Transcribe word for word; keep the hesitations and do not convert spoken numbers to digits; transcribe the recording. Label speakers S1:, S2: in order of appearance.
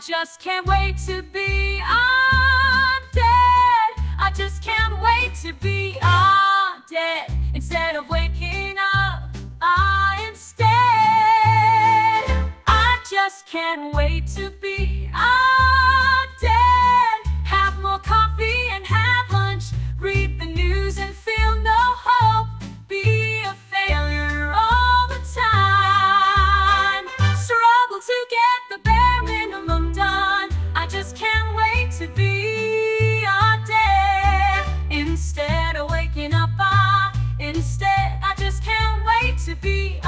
S1: just can't wait to be undead. I just can't wait to be undead. Instead of waking up, I instead. I just can't wait to be undead. Have more coffee and have lunch. Read the news and feel no hope. Be a failure all the time. Struggle to get the bare minimum done. I just can't wait to be undead. Instead of waking up, I instead I just can't wait to be